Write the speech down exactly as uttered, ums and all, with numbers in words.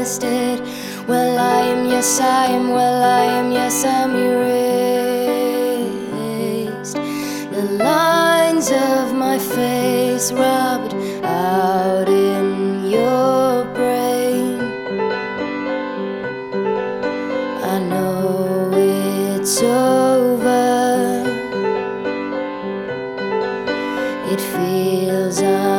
Well, I am, yes, I am, well, I am, yes, I'm erased. The lines of my face rubbed out in your brain. I know it's over. It feels